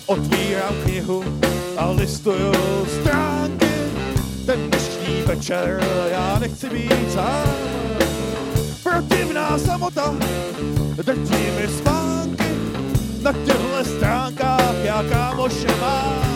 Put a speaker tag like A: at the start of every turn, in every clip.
A: Otvírám knihu a listuju stránky. Ten dnešní večer já nechci být sám. Protivná samota drtí mi spánky. Na těchto stránkách já kámoše mám.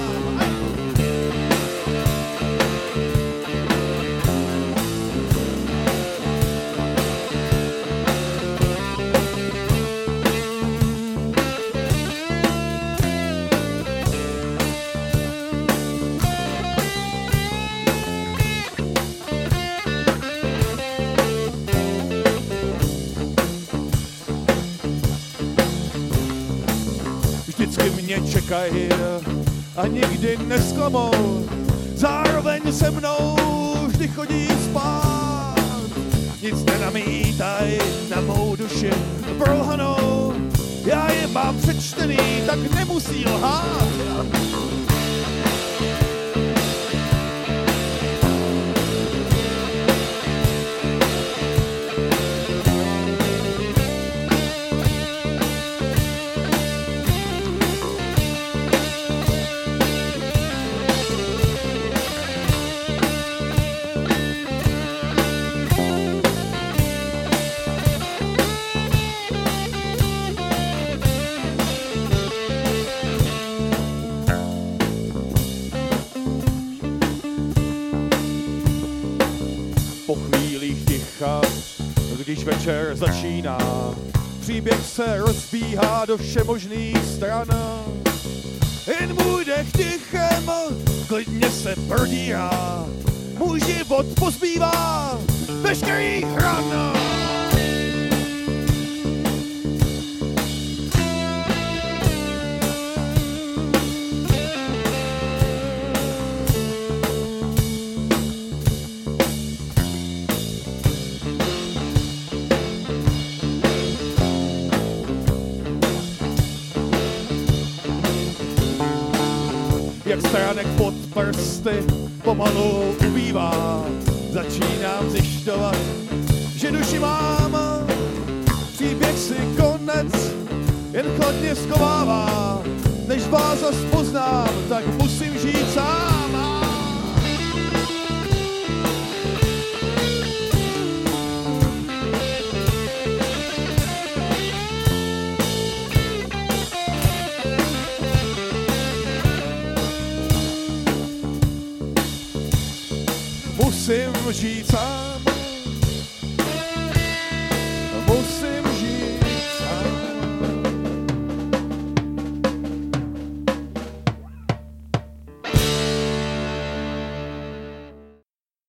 A: Vždycky mě čekají a nikdy nesklamou. Zároveň se mnou vždy chodí spát. Nic nenamítaj na mou duši prolhanou. Já je mám přečtený, tak nemusí lhát. Po chvílích ticha, když večer začíná, příběh se rozbíhá do všemožných stran. Jen můj dech tichem klidně se prodírá, můj život pozbývá veškerých ran. Jak stránek pod prsty pomalu ubývá, začínám zjišťovat, že duši mám. Příběh si konec jen chladně schovává, než vás zas poznám, tak musím žít sám. Musím žít sám.